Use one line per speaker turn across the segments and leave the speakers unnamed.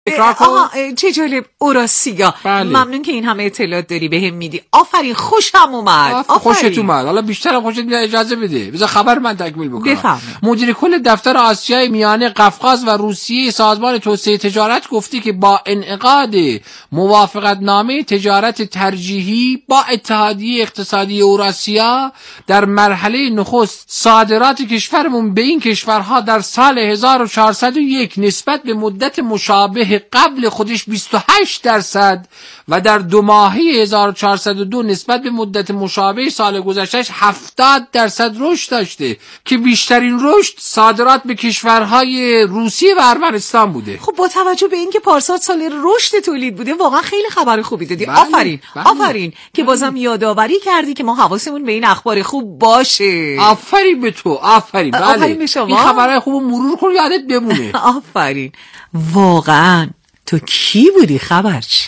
آها چه جالب. اوراسیا. بله. ممنون که این همه اطلاعات داری بهم میدی. آفرین، خوشم اومد.
خوشت اومد. حالا بیشتر خوشت میاد، اجازه بده بذار خبر من تکمیل بکنم.
بفرمایید.
مدیر کل دفتر آسیای میانه، قفقاز و روسیه سازمان توسعه تجارت گفته که با انعقاد موافقتنامه تجارت ترجیحی با اتحادیه اقتصادی اوراسیا در مرحله نخست صادرات کشورمون به این کشورها در سال 1401 نسبت به مدت مشابه قبل خودش 28% و در 2 ماهه 1402 نسبت به مدت مشابه سال گذشتهش 70% رشد داشته که بیشترین رشد صادرات به کشورهای روسیه و ارمنستان بوده.
خب با توجه به اینکه پارسال سال رشد تولید بوده واقعا خیلی خبر خوبی دادی.
بله.
آفرین.
بله.
آفرین که بازم یادآوری کردی که ما حواسمون به این اخبار خوب باشه.
آفرین به تو. آفرین. بله.
آفرین به شما.
این خبرهای خوب مرور کن یادت بمونه.
آفرین. واقعا تو کی بودی خبرچی؟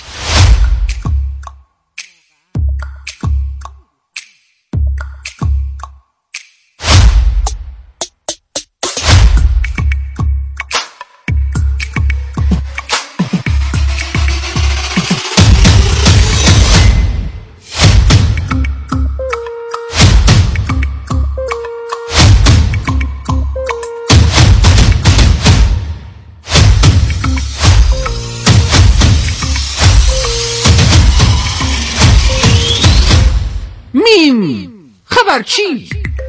خبرچی.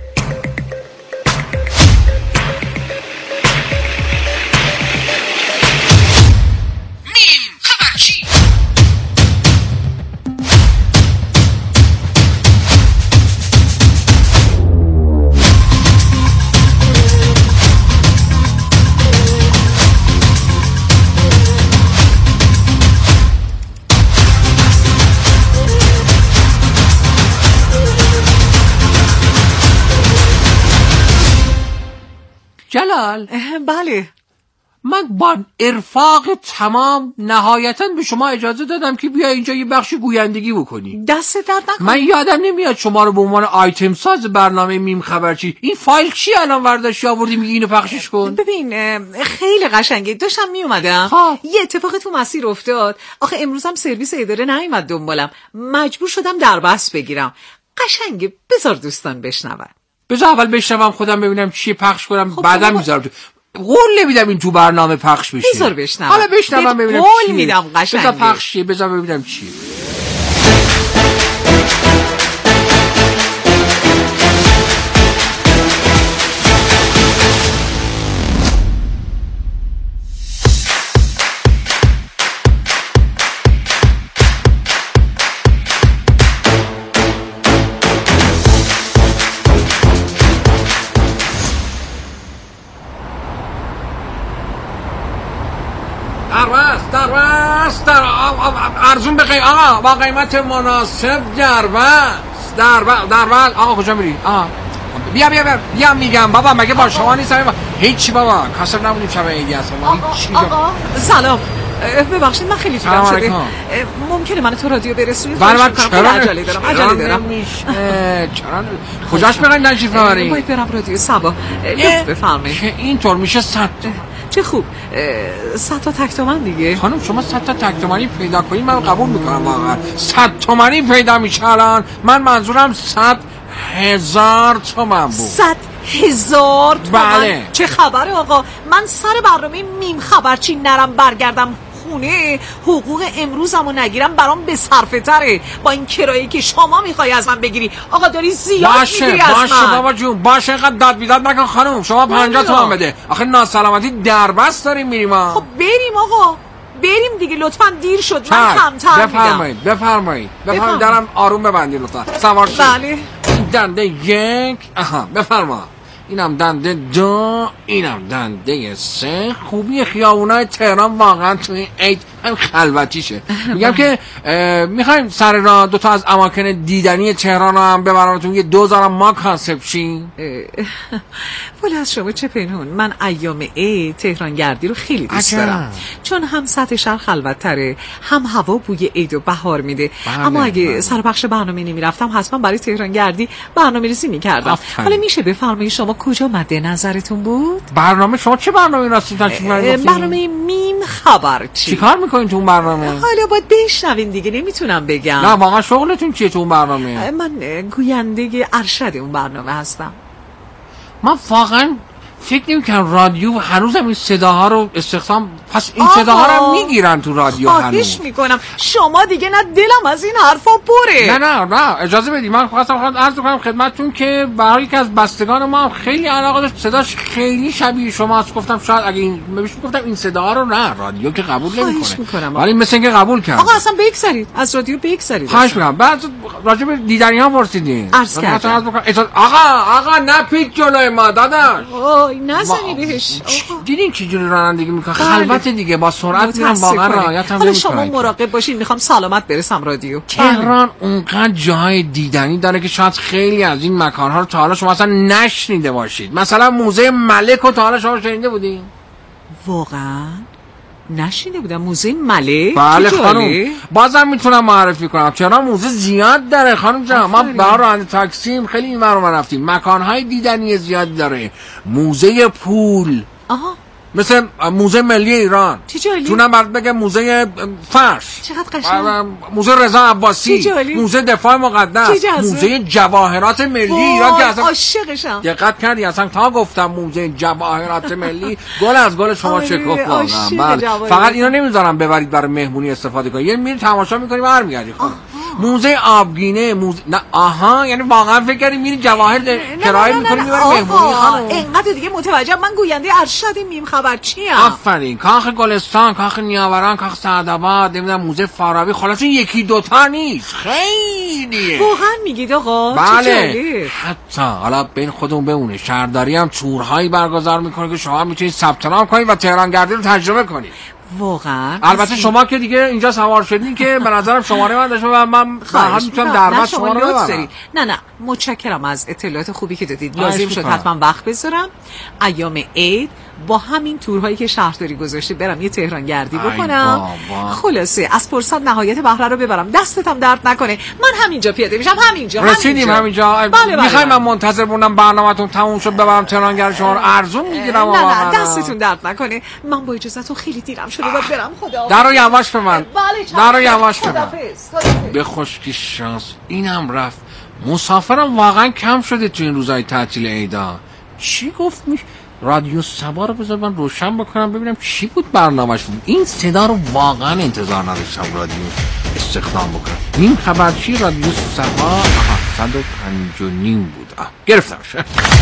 جلال.
بله.
من با ارفاق تمام نهایتاً به شما اجازه دادم که بیا اینجا یه بخشی گویندگی بکنی.
دست درد نکنه.
من یادم نمیاد شما رو به عنوان آیتم ساز برنامه میم خبرچی این فایل چی الان ورداشتی آوردی میگی اینو پخشش کن؟
ببین خیلی قشنگه. داشتم میومدم یه اتفاق تو مسیر افتاد. آخه امروزم سرویس اداره نیومد دنبالم، مجبور شدم دربست بگیرم. قشنگه، بذار دوستان بشنون.
بذار اول بشنوم خودم ببینم چی پخش کنم. بعدا میذارم تو. قول نمیدم این تو برنامه پخش بشه.
بذار بشنوم.
حالا بشنوم ببینم چی.
قول میدم قشنگه.
بذار پخش شه. بذار ببینم چی. ارزون بخیر آقا، با قیمت مناسب دربست. آقا کجا میری؟ بیا میگم بابا، مگه با شما نیستم؟ هیچی بابا، کاسب نبودیم شب عیدی هستم.
آقا سلام، ببخشید من خیلی طولم شده. ممکنه من تو رادیو برسونید؟
بله من چرا
عجله دارم.
چرا کجاش برم نشید نبرین؟
باید برم رادیو صبا. لطف بفرمایید.
که اینطور میشه 100
چه خوب. 100 تا تک تومن دیگه.
خانم شما 100 تا تک تومنی پیدا کنید من قبول میکنم. واقعا 100 تومنی پیدا میشه الان. من منظورم 100,000 تومن بود.
100,000 تومن؟
بله.
چه خبره آقا؟ من سر برنامه میم خبرچی نرم برگردم خونه، حقوق امروزمو نگیرم برام به صرفه تره با این کرایه‌ای که شما میخوای از من بگیری. آقا داری زیاد میگیری از من.
باشه بابا جون، باشه اینقدر داد بیداد نکن خانم. شما 50 تومن بده. آخه ناسلامتی دربست داریم میریم ما.
خب بریم آقا، بریم دیگه لطفاً دیر شد. من کمتر میدم.
بفرمایید درم آروم ببندید لطفاً. سوار شید.
بله.
دنده 1. بفرما. اینم دنده 2. اینم دنده 3. خوبی خیابونای تهران واقعا تو این عید هم خلوتیشه. میگم که میخوایم سر راه 2 تا از اماکن دیدنی تهران هم ببرمتون، یه 2000 ما کانسپت شیم.
ولی از شما چه پنهون، من ایام عید تهران گردی رو خیلی دوست دارم، چون هم سطح شهر خلوت‌تره، هم هوا بوی عید و بهار میده. اما اگه سر بخش برنامه نمیرفتم حتما برای تهران گردی برنامه‌ریزی میکردم. حالا میشه بفرمایید شما کجا مد نظرتون بود؟
برنامه شما چه برنامه‌ای راستین تشریف می‌برید؟
برنامه میم خبرچی.
چیکار میکنین تو اون برنامه؟
حالا باید بشنوین دیگه، نمیتونم بگم.
نه واقعا شغلتون چیه تو اون برنامه؟
من گوینده ارشد اون برنامه هستم.
من واقعا فکر نمی‌کنم رادیو هنوزم این صداها رو استخدام، پس این صداها رو میگیرن تو رادیو هنوز.
خواهش میکنم شما دیگه نه دلم از این حرفا پره.
نه اجازه بدید من خواستم عرض کنم خدمتتون که برای یکی از بستگان ما هم خیلی علاقه داشت، صداش خیلی شبیه شماست. گفتم شاید اگه این گفتم این صداها رو نه رادیو که قبول نمیکنه، ولی مثل اینکه قبول کرد.
آقا اصلا بگذرید از رادیو، بگذرید.
خواهش میکنم. بعد راجع به دیدنی‌ها پرسیدین.
عرض کردم.
آقا نپید جلوی ما داداش.
نزنی بهش.
دیدین چه جوری رانندگی میکنه؟ خلوت دیگه با سرعت میرن، واقعا رعایت هم نمیکنه.
شما مراقب باشین، میخوام سلامت برسم رادیو.
تهران اونقدر جاهای دیدنی داره که شاید خیلی از این مکان‌ها رو تا حالا شما اصلا نشنیده باشید. مثلا موزه ملک رو تا حالا شما شنیده بودین؟
واقعا نشینده بودم. موزه ملک؟
بله خانم، بازم میتونم معرفی کنم. چرا موزه زیاد داره خانم جان. ما برای راننده تاکسیم خیلی این ور اون رفتیم، مکانهای دیدنی زیادی داره. موزه پول، مثل موزه ملی ایران. جونم برات بگم موزه فرش،
چقدر قشنگ.
موزه رضا عباسی، موزه دفاع مقدس، موزه جواهرات ملی ایران که اصلا
عاشقشم.
دقت کردی اصلا تا گفتم موزه جواهرات ملی گل از گل شما شکفت واقعا. بله فقط اینا نمیذارم ببرید برای مهمونی استفاده کنید، یه میری تماشا میکنی برمیگردی. موزه آبگینه، نه یعنی واقعا فکر کردی میری جواهر کرایه میکنی میبری مهمونی خانم؟
اینقدر دیگه متوجهم. من گوینده ارشد میم خبرچی ام.
آفرین. کاخ گلستان، کاخ نیاوران، کاخ سعدآباد، نمیدونم موزه فارابی. خلاص یکی دوتا نیست، خیلیه.
واقعا میگید آقا؟
بله. حتی حالا بین خودمون بمونه، شهرداری هم تورهایی برگزار میکنه که شما میتونید ثبت نام کنید و تهران گردی رو تجربه کنید.
واقعا
البته شما که دیگه اینجا سوار شدین که به نظرم شماره من داشته و من میتونم دربست شما رو ببرم.
نه متشکرم از اطلاعات خوبی که دادید. لازم شد حتما وقت بذارم ایام عید با همین تورهایی که شهرداری گذاشته برم یه تهران گردی بکنم. خلاصه از فرصت نهایت بهره رو ببرم. دستتم درد نکنه. من همینجا پیاده میشم. همینجا
رسیدیم همینجا.
بله.
میخوایم من منتظر بمونم برنامه‌تون تموم شد ببرم تهران گردی شما رو ارزون میگیرم.
نه دستتون درد نکنه. من با اجازهتون خیلی دیرم شده باید برم. خدا
درو یواش به من. درو یواش به من.
به
خوشکی شانس اینم رفت. مسافرم واقعا کم شده تو این روزهای تعطیل عیدا. چی گفت رادیو سبا رو بذار من روشن بکنم ببینم چی بود برنامه‌اش. این صدا رو واقعا انتظار نداشتم رادیو استخدام بکنم. این خبرچی رادیو سبا 105.5 بود. گرفتمش.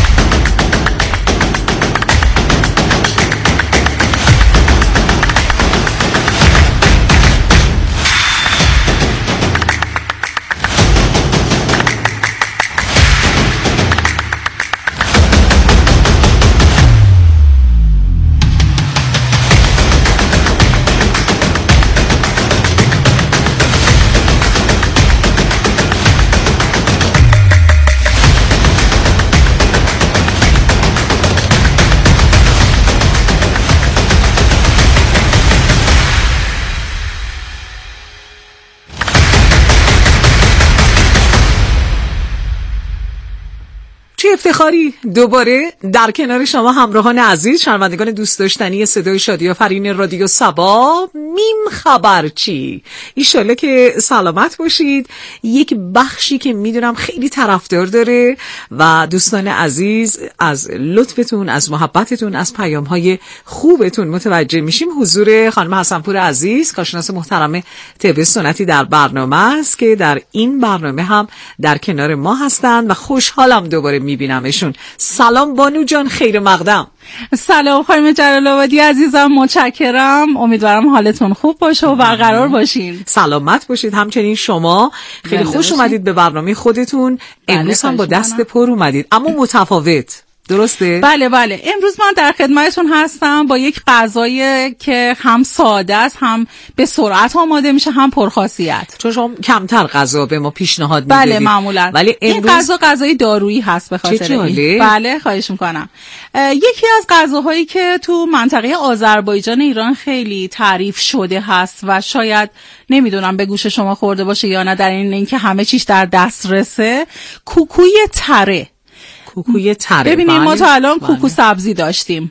افتخاری دوباره در کنار شما همراهان عزیز، شنوندگان دوست داشتنی صدای شادی آفرین رادیو سبا میم خبرچی. ایشالله که سلامت باشید. یک بخشی که میدونم خیلی طرفدار داره و دوستان عزیز از لطفتون، از محبتتون، از پیام‌های خوبتون متوجه میشیم. حضور خانم حسنپور عزیز، کارشناس محترم طب سنتی در برنامه است که در این برنامه هم در کنار ما هستند و خوشحالم دوباره میبینمشون. سلام بانو جان، خیر مقدم.
سلام خانم جلال آبادی عزیزم، متشکرم. امیدوارم حالتون خوب باشه و برقرار باشین.
سلامت باشید. همچنین شما خیلی خوش اومدید به برنامه خودتون. امروز هم با دست پر اومدید اما متفاوت. درسته؟
بله امروز من در خدمتتون هستم با یک غذایی که هم ساده است، هم به سرعت آماده میشه، هم پرخاصیت.
چون شما کمتر غذا به ما پیشنهاد میدید.
بله معمولا.
ولی امروز
این غذای دارویی هست به خاطر این. بله خواهش میکنم. یکی از غذاهایی که تو منطقه آذربایجان ایران خیلی تعریف شده هست و شاید نمیدونم به گوش شما خورده باشه یا نه، در اینکه همه چیش در دسترسه، کوکوی تره.
کوکوی تره.
ببینید ما تا الان کوکو سبزی داشتیم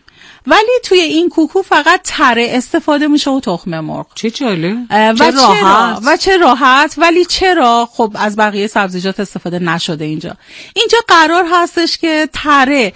ولی توی این کوکو فقط تره استفاده میشه و تخم مرغ.
چه جالب
و چه راحت. ولی چرا خب از بقیه سبزیجات استفاده نشده اینجا قرار هستش که تره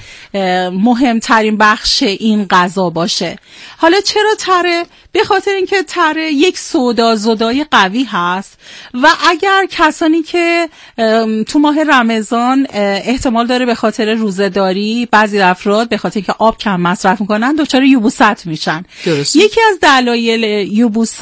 مهمترین بخش این غذا باشه. حالا چرا تره؟ به خاطر اینکه تره یک سودازدای قوی هست و اگر کسانی که تو ماه رمضان احتمال داره به خاطر روزه‌داری بعضی افراد به خاطر اینکه آب کم مصرف میکنن دچار یبوست میشن. یکی از دلایل یبوست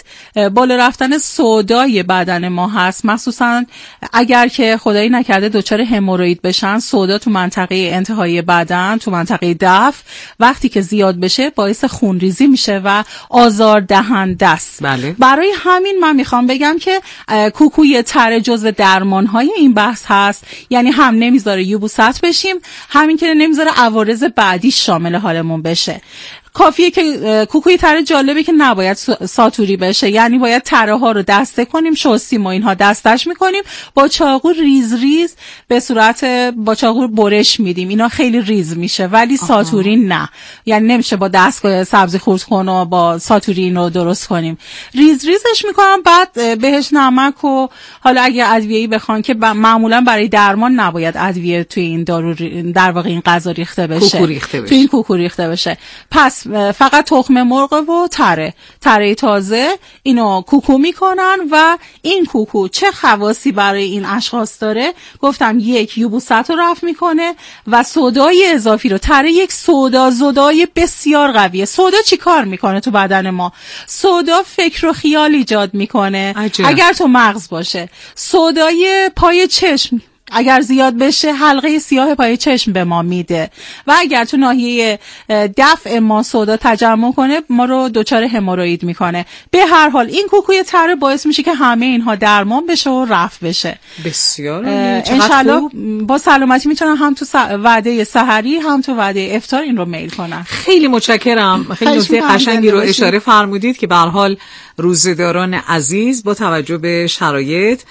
بالا رفتن سودای بدن ما هست، مخصوصا اگر که خدایی نکرده دچار هموروئید بشن. سودا تو منطقه انتهایی بدن، تو منطقه دف، وقتی که زیاد بشه باعث خونریزی میشه و آزار دهنده است.
بله.
برای همین من میخوام بگم که کوکوی تره جزو درمانهای این بحث هست، یعنی هم نمیذاره یبوست بشیم، همین که نمیذاره عوارض بعدی شامل حالمون بشه. کافیه که کوکوی تره جالبه که نباید ساتوری بشه، یعنی باید تره ها رو دسته کنیم، شستیم و اینها دستش میکنیم، با چاقو ریز ریز به صورت با چاقو برش میدیم، اینا خیلی ریز میشه. ولی ساتوری نه، یعنی نمیشه با دستگاه سبزی خورد کن و با ساتوری اینو درست کنیم. ریز ریزش میکنم، بعد بهش نمک و حالا اگه ادویه‌ای بخوان که معمولا برای درمان نباید ادویه توی این دارو در واقع این غذا ریخته بشه، توی این کوکو ریخته بشه. پس فقط تخم مرغ و تره تازه اینو کوکو میکنن و این کوکو چه خواصی برای این اشخاص داره؟ گفتم یک، یبوست رو رفع میکنه و سودای اضافی رو. تره یک سودازدای بسیار قویه. سودا چی کار میکنه تو بدن ما؟ سودا فکر و خیال ایجاد میکنه. اگر تو مغز باشه. سودای پای چشم اگر زیاد بشه حلقه سیاه پای چشم به ما میده و اگر تو ناحیه دفع ما سودا تجمع کنه ما رو دچار هموروئید میکنه. به هر حال این کوکوی تره باعث میشه که همه اینها درمان بشه و رفع بشه.
بسیار
انشالله با سلامتی میتونم هم تو وعده سحری هم تو وعده افطار این رو میل کنم.
خیلی متشکرم. خیلی نکته قشنگی رو اشاره فرمودید که به هر حال روزه‌داران عزیز با توجه به شرایط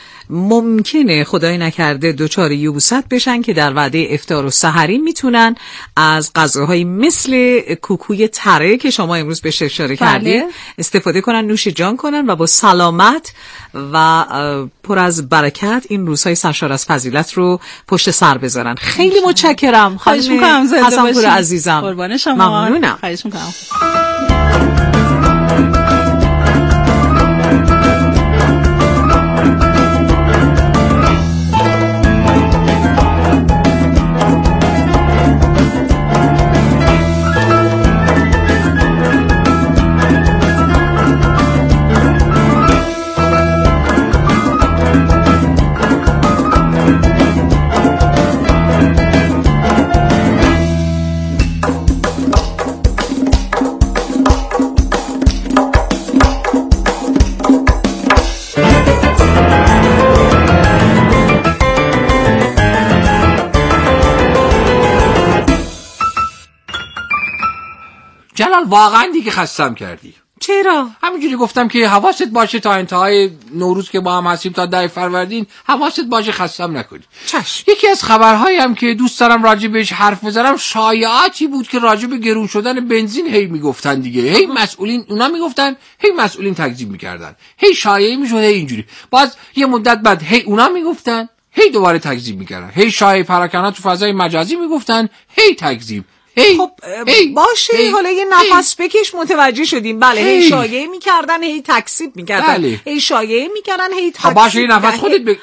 ممکنه خدای نکرده دچار یبوست بشن که در وعده افطار و سحری میتونن از غذاهایی مثل کوکوی تره که شما امروز بهش اشاره کردید استفاده کنن، نوش جان کنن و با سلامت و پر از برکت این روزهای سرشار از فضیلت رو پشت سر بذارن. خیلی متشکرم خانم حسن‌پور عزیزم.
قربان شما.
ممنونم.
خواهش می‌کنم.
جلال واقعا دیگه خستم کردی.
چرا؟
همینجوری گفتم که حواست باشه تا انتهای نوروز که با هم هستیم تا 10 فروردین حواست باشه خستم نکنی.
چشم.
یکی از خبرهایی هم که دوست دارم راجع بهش حرف بزنم شایعاتی بود که راجع به گرون شدن بنزین هی میگفتن دیگه. هی مسئولین اونا میگفتن، هی مسئولین تکذیب میکردن. هی شایعه میشد هی اینجوری. باز یه مدت بعد هی اونا میگفتن، هی دوباره تکذیب میکردن. هی شایعه پراکنان تو فضای مجازی میگفتن، هی تکذیب.
خب باشه حالا یه نفس بکش. متوجه شدیم. بله هی شایعه میکردن، هی تکذیب میکردن، هی شایعه میکردن، هی تکذیب.
باشه یه نفس خودت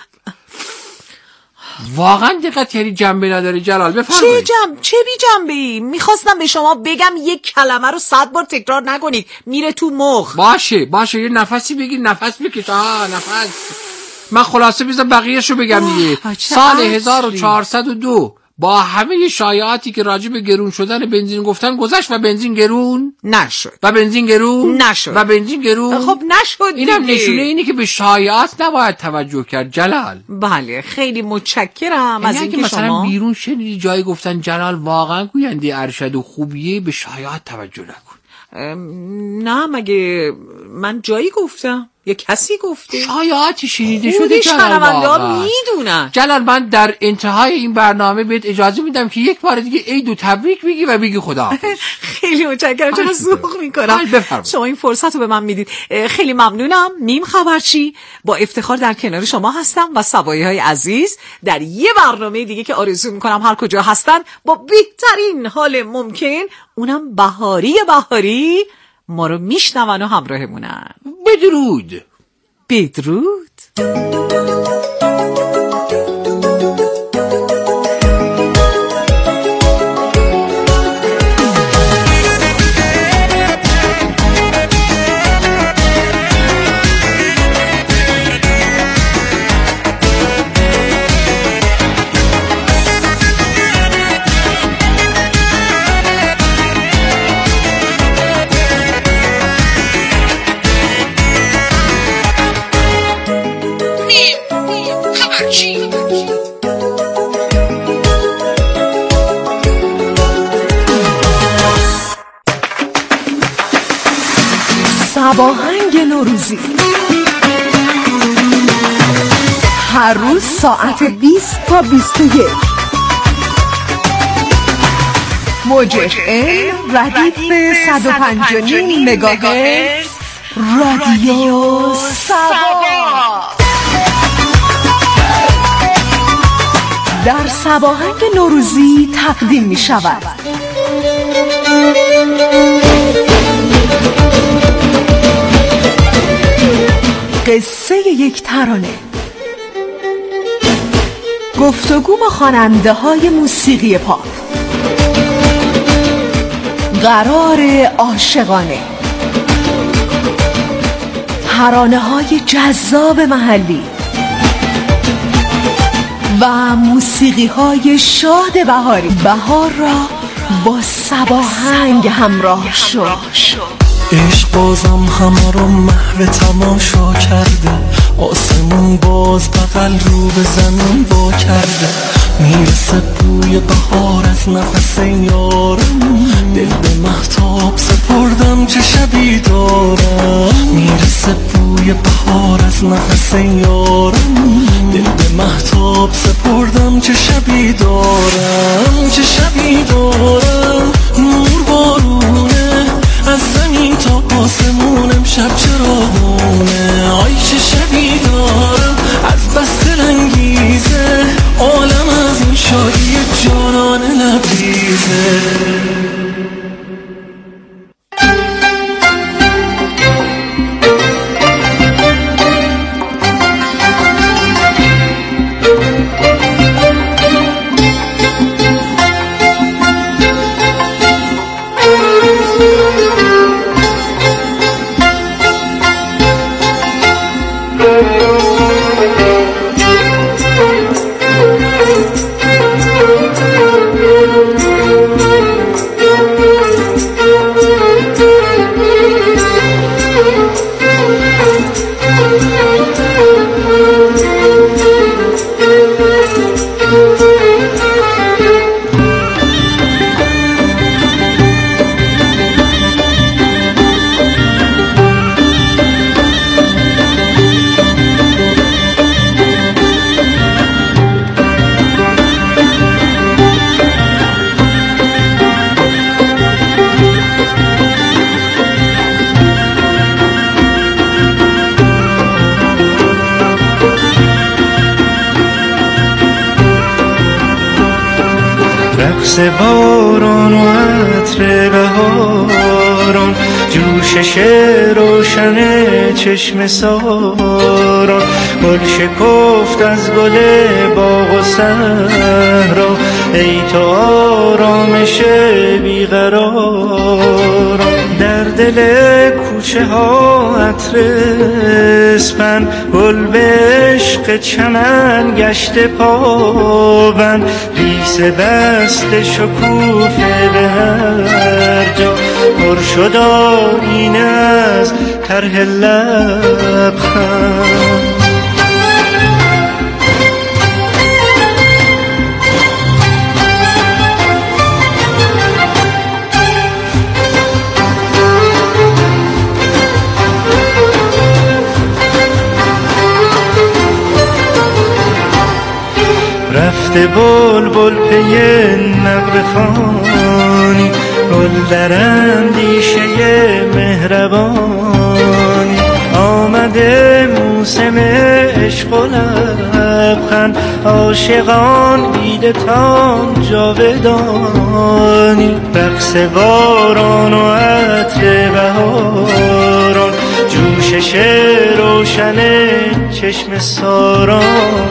واقعا دقت کردی جنبه نداره جلال؟ بفرمایید.
چه بی جنبه‌ای؟ میخواستم به شما بگم یک کلمه رو 100 بار تکرار نکنید، میره تو مخ.
باشه یه نفسی بگیر، نفس بکش. نفس. من خلاصه بذار بقیه‌شو بگم دیگه. سال 1402 با همه شایعاتی که راجع به گرون شدن بنزین گفتن گذشت و بنزین گرون
نشد.
خب نشد. اینم نشونه اینه که به شایعات نباید توجه کرد جلال.
بله خیلی متشکرم از اینکه
مثلا
شما
بیرون شنیدی جایی گفتن جلال واقعا گوینده ارشد و خوبیه، به شایعات توجه نکن.
نه مگه من جایی گفتم؟ یه کسی گفته؟
شایعاتی شنیده شده جلال
واقعا میدونن.
جلال من در انتهای این برنامه بهت اجازه میدم که یک بار دیگه عید و تبریک بگی و بگی خدا.
خیلی متشکرم، چرا ذوق میکنم شما این فرصت رو به من میدید. خیلی ممنونم. میم خبرچی با افتخار در کنار شما هستم و سوایی های عزیز در یه برنامه دیگه که آرزو میکنم هر کجا هستن با بهترین حال ممکن، اونم بهاری ما رو میشنون و همراهمونن.
بدرود.
بدرود.
سباهنگ نوروزی هر روز ساعت 20 تا 21 موج FM ردیف 105.9 مگاهرتز رادیو سبا در سباهنگ نوروزی تقدیم می شود. قصه یک ترانه، گفتگو با خواننده های موسیقی پاپ، قرار عاشقانه، ترانه های جذاب محلی و موسیقی های شاد بهاری. بهار را با سباهنگ همراه شو.
عشق بازم همه رو محو تماشا کرده، آسمون باز بغل رو به زمین با کرده، میرسه بوی بهار از نفس یارم، دل به مهتاب سپردم چه شبی دارم، میرسه بوی بهار از نفس یارم، دل به مهتاب سپردم چه شبی دارم، چه شبی دارم، نور بارونه از زمین تا آسمون، امشب چراغونه، آی چه شبی دارم، از بس دلانگیزه، عالم از این شادی جانانه لبریزه. رقص باران و عطر بهاران، جوشش روشن چشم ساران، گل شکفت از گل باغ و صحرا، ای تو آرامش بیقراران، در دل کوچه ها عطر اسپند، گل به عشق چمن گشت پابند، ریس بست شکوفه به هر جا، پر شد آینه از طرح لبخند. بلبل پی نغمه خوانی، گل در اندیشه مهربانی. آمده موسم عشق و لبخند، عاشقان دیده تان جاودانی. رقص باران و عطر بهاران، جوشش روشن چشم ساران.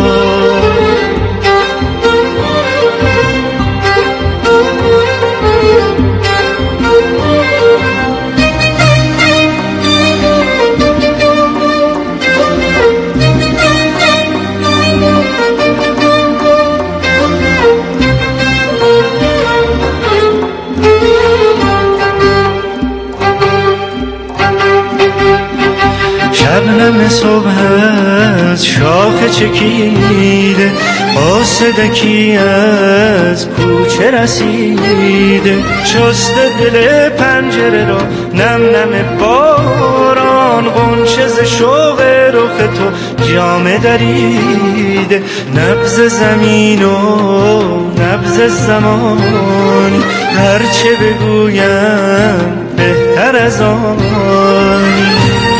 شبنم صبح از شاخ چکیده، قاصدکی از کوچه رسیده. شسته دل پنجره را نم نم باران، غنچه ز شوق رخ تو جامه دریده. نبض زمین و نبض زمانی، هرچه بگویم بهتر از آنی.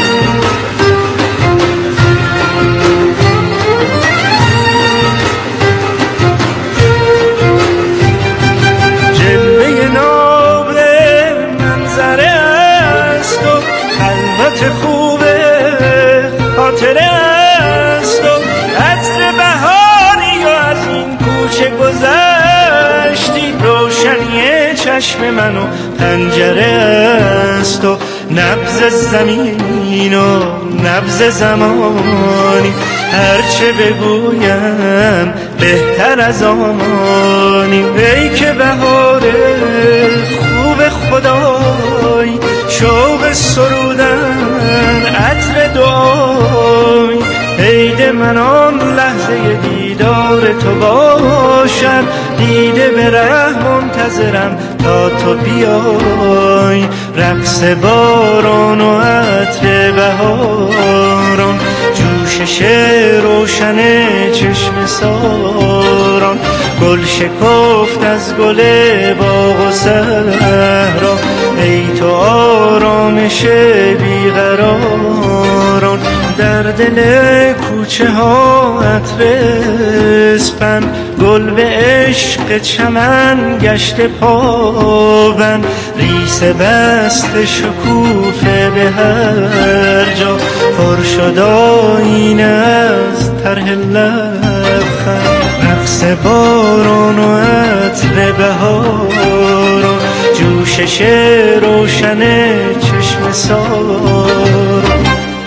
خوبه خاطره است و عطر بهاری و از این کوچه گذشتی. روشنی چشم من و پنجره است و نبض زمین و نبض زمانی، هرچه بگویم بهتر از آنی. ای که بهار خوب خدای، شوق سرودن عطر دعای. عید من آن لحظه دیدار تو باشد، دیده به ره منتظرم تا تو بیای. رقص باران و عطر بهاران، جوشش روشن چشم ساران. گل شکفت از گل باغ و صحرا، ای تو آرامش بیقراران. در دل کوچه ها عطر اسپند، گل به عشق چمن گشته پابند. ریس بست شکوفه به هر جا، پر شد آینه از طرح لبخند. رقص باران و عطر بهاران، جوشش روشن چشم ساران.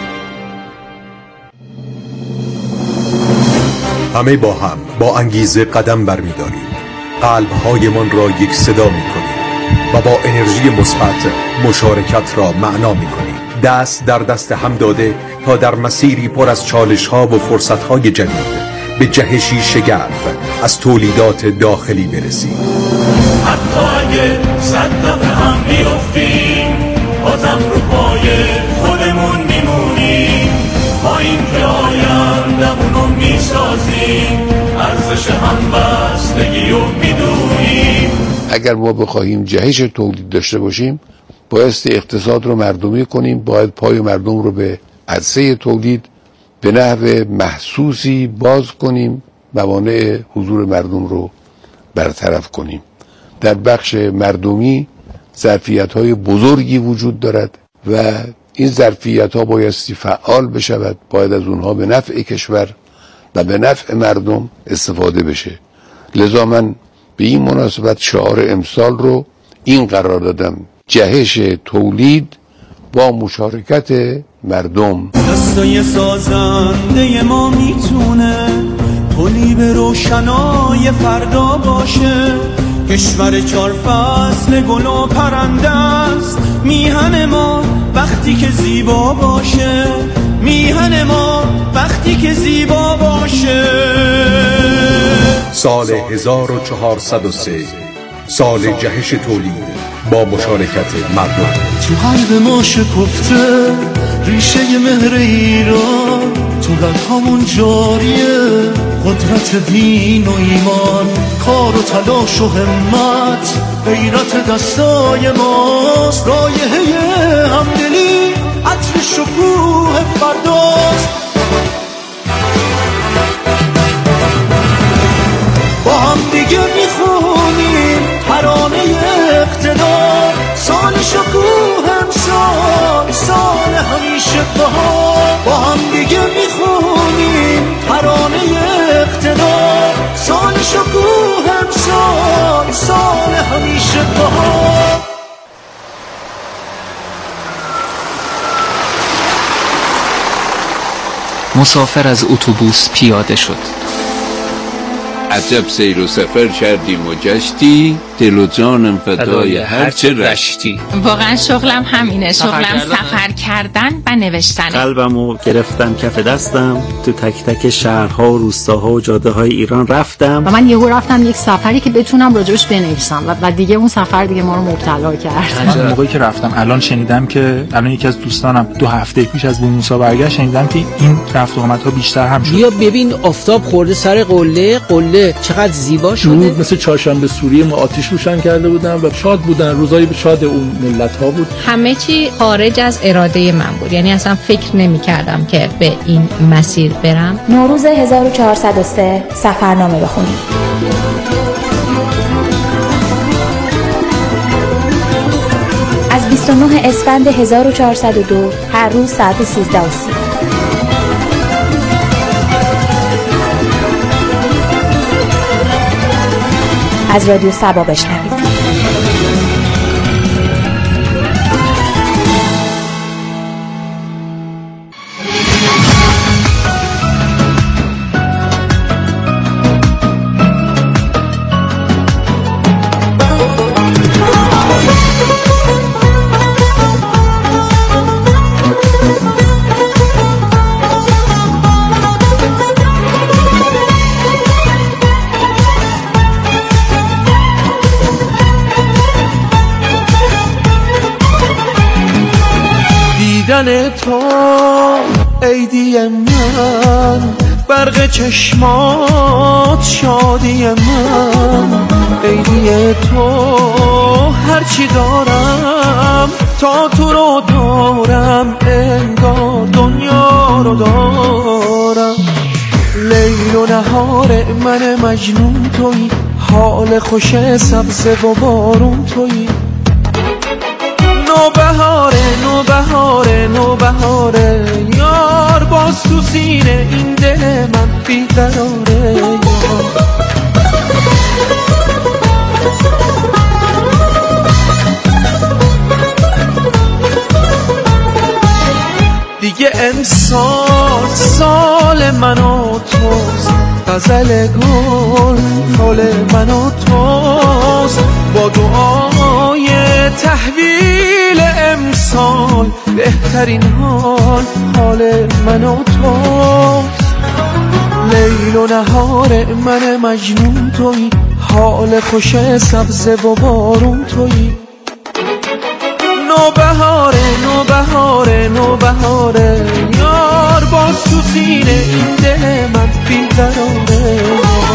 همه با هم با انگیزه قدم برمی‌داریم، قلب‌هایمان را یک صدا می‌کنیم و با انرژی مثبت مشارکت را معنا می‌کنیم. دست در دست هم داده تا در مسیری پر از چالش‌ها و فرصت‌های جدید به جهشی شگرف از تولیدات داخلی برسیم.
حتی اگه صد دفعه هم بیفتیم، بازم رو پای خودمون میمونیم. با این که آیندمونو میسازیم، ارزش همبستگی رو میدونیم.
اگر ما بخواهیم جهش تولید داشته باشیم، بایستی اقتصاد رو مردمی کنیم. باید پای مردم رو به عرصه تولید به نحو محسوسی باز کنیم، موانع حضور مردم رو برطرف کنیم. در بخش مردمی ظرفیت‌های بزرگی وجود دارد و این ظرفیت‌ها بایستی فعال بشود. باید از اونها به نفع کشور و به نفع مردم استفاده بشه. لذا من به این مناسبت شعار امسال رو این قرار دادم: جهش تولید با مشارکت مردم.
دستای سازنده ما میتونه پلی به روشنای فردا باشه. کشور 4 فصل گل و پرنده است، میهن ما وقتی که زیبا باشه. میهن ما وقتی که زیبا باشه.
سال 1403 سال جهش تولید با مشارکت مردم.
تو قلب ما شکفته ریشه مهر ایران، تو رگ‌هامون جاریه قدرت دین و ایمان، کار و تلاش و همت غیرت دستای ماست، رایحه همدلی عطر شکوه فرداست. با هم دیگه میخونیم ترانه اقتدار، سال شکوه امسال سال همیشه بهار. با هم دیگه میخونیم ترانه اقتدار، سال شکوه امسال سال همیشه بهار.
مسافر از اتوبوس پیاده شد.
عجب سیر و سفر کردیم و گشتی، دل و جانم فدای هرچه رشتی.
واقعا شغلم همینه، شغلم سفر کردن و نوشتنه.
قلبمو گرفتم کف دستم، تو تک تک شهرها و روستاها و جاده های ایران رفتم
و من یهو رفتم یک سفری که بتونم راجبش بنویسم و دیگه اون سفر دیگه ما رو مبتلا کرد.
موقعی که رفتم الان شنیدم که الان یکی از دوستانم 2 هفته پیش از بونوسا برگشت، شنیدم که این رفت و آمدها بیشتر هم شد.
بیا ببین آفتاب خورده سر قله چقدر زیبا شده.
مثل چهارشنبه سوری ما آتش روشن کرده بودن و شاد بودن، روزای شاد اون ملت ها بود.
همه چی خارج از اراده من بود، یعنی اصلا فکر نمی کردم که به این مسیر برم.
نوروز 1403 سفرنامه بخونیم. از 29 اسفند 1402 هر روز ساعت 13:30. از رادیو سبا بشنوید.
دیدن تو عیدی من، برق چشمات شادی من، عیدی تو هرچی دارم تا تو رو دارم، انگار دنیا رو دارم. لیل و نهار من مجنون تویی، حال خوش سبز و بارون تویی. نوبهاره یار، باز تو سینه این دل من بیقراره یار. دیگه امسال سال من و توست، غزل گل حال من و توست. با دعای تحویل امسال بهترین حال من و توست. لیل و نهار من مجنون تویی، حال خوش سبز و بارون تویی. نوبهاره یار، باز تو سینه این دل من بیقراره.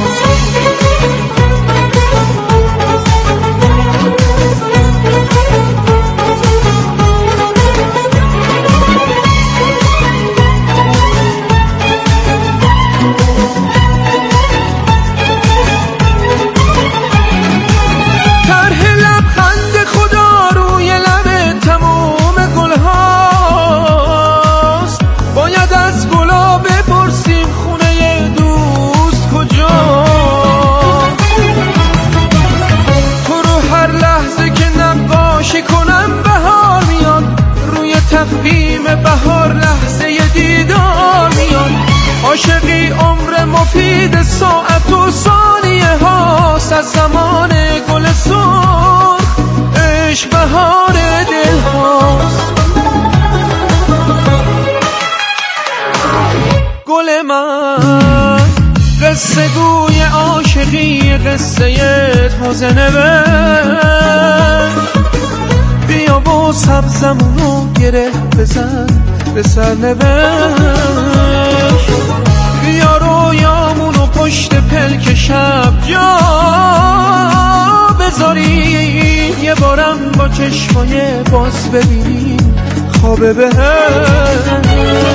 بهار لحظه دیدار میاد، عاشقی عمر مفید ساعت و ثانیه هاست. از زمان گل سرخ عشق بهار دل هاست. گل من قصه گوی عاشقی، قصه تازه نوشت. سبزمونو گره بزن به سرنوشت. بیا رویامونو پشت پلک شب جا بذاریم، یه بارم با چشمای باز ببینیم خواب بهشت.